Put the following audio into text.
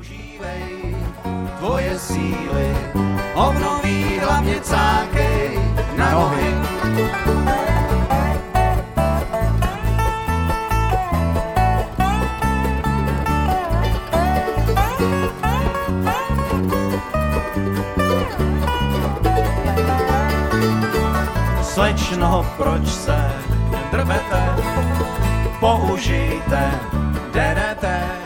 Používej tvoje síly, obnoví hlavně cákej na nohy. Slečno, proč se drbete, použijte DDT.